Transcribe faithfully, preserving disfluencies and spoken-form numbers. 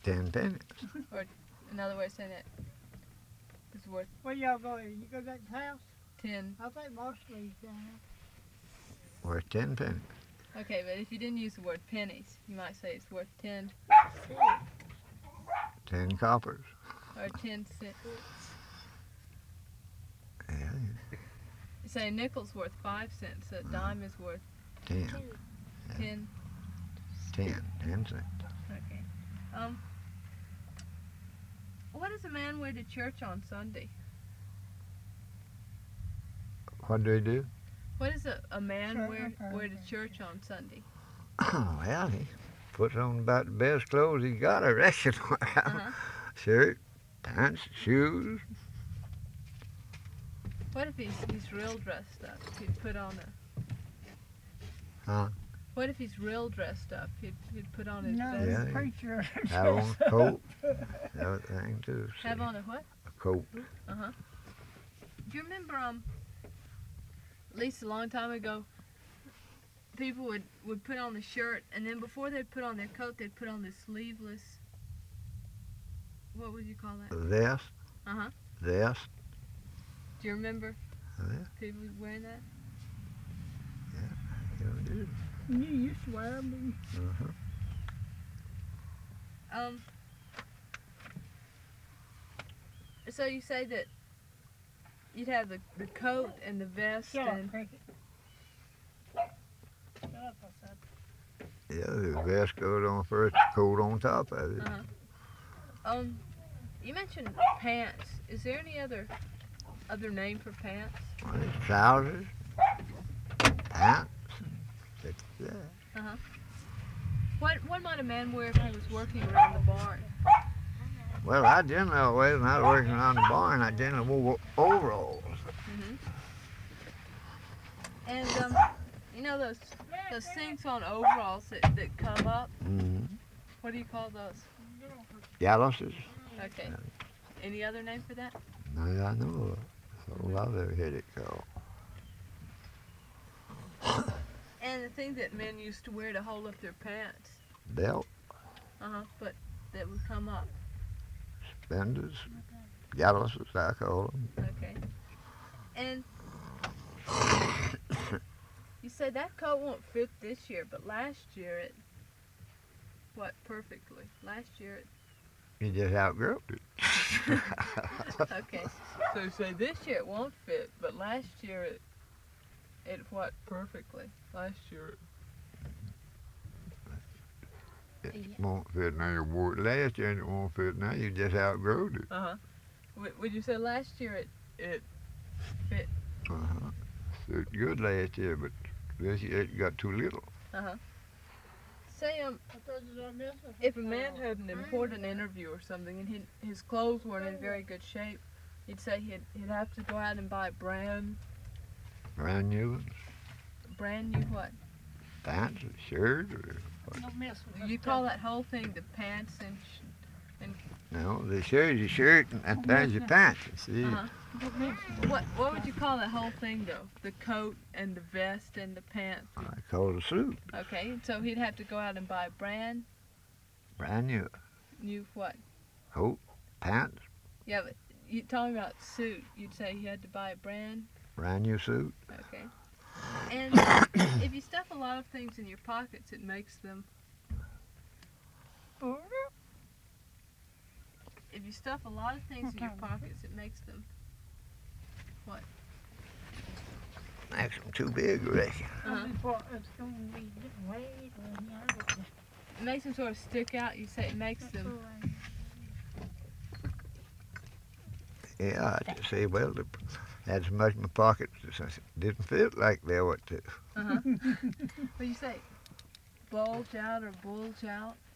ten pennies. Or another way of saying it is worth Where y'all going? You go back to the house? ten. I think most of these down Worth ten pennies. Okay, but if you didn't use the word pennies, you might say it's worth ten there. Ten coppers. or ten cents. Yeah, You say a nickel's worth five cents, a dime is worth ten. ten. Ten. Ten cents. Okay. Um. What does a man wear to church on Sunday? What do they do? What does a, a man Shirt wear and wear to pants. church on Sunday? Well, he puts on about the best clothes he got, I reckon. Uh-huh. Shirt, pants, shoes. What if he's he's real dressed up? He'd put on a. Huh? What if he's real dressed up? He'd he'd put on his No, best. Yeah, the yeah. preacher. Have on a coat. Everything too. Have see. on a what? A coat. Uh huh. Do you remember um? At least a long time ago, people would would put on the shirt, and then before they'd put on their coat, they'd put on the sleeveless. What would you call that? Vest. Uh huh. Vest. Do you remember Yeah, people wearing that? you do. You used to wear them. Uh-huh. Um. So you say that you'd have the, the coat and the vest Shut up, and Cricket. Shut up, I said. Yeah, the vest goes on first, the coat on top of it. uh-huh. Um. You mentioned pants. Is there any other other name for pants? Well, it's trousers, pants. It's that. What what might a man wear if he was working around the barn? Well, I generally always, when I was working around the barn, I generally wore overalls. Mm-hmm. And um, you know those those things on overalls that, that come up. Mm-hmm. What do you call those? Galluses. Okay. Any other name for that? No, I know. That's all I've ever heard it called. And the thing that men used to wear to hold up their pants. Belt, Uh huh. But that would come up. suspenders, galluses, I call them. Okay. And you say that coat won't fit this year, but last year it. What perfectly? Last year it. You just outgrew it. Okay. So you say this year it won't fit, but last year it. It what perfectly? Last year. It won't fit now. You wore it last year and it won't fit now. You just outgrew it. Uh huh. W- would you say last year it it Uh-huh. Fit good last year, but this year it got too little. say um I thought you were missing. if a man had an important interview or something and he, his clothes weren't in very good shape, you'd say he'd he'd have to go out and buy brand Brand new ones, brand new what? pants, or shirt, or Don't mess with You that call stuff. that whole thing the pants and sh- no, the shirt's your shirt and, and there's your pants. You see, uh-huh. Don't mess with What what would you call that whole thing though? The coat and the vest and the pants. I call it a suit, Okay, so he'd have to go out and buy brand brand new new what? coat, pants, Yeah, but you talking about suit. You'd say he had to buy a brand. brand new suit. Okay. And if you stuff a lot of things in your pockets, it makes them. that. If you stuff a lot of things in your pockets, it makes them. Makes them too big, I reckon. Uh-huh. Before it's going to be getting way down here. It makes them sort of stick out. You say it makes them. Yeah, I just say, well, the, had so much in my pockets, it didn't fit like they ought to. Uh huh. But you say bulge out or bulge out.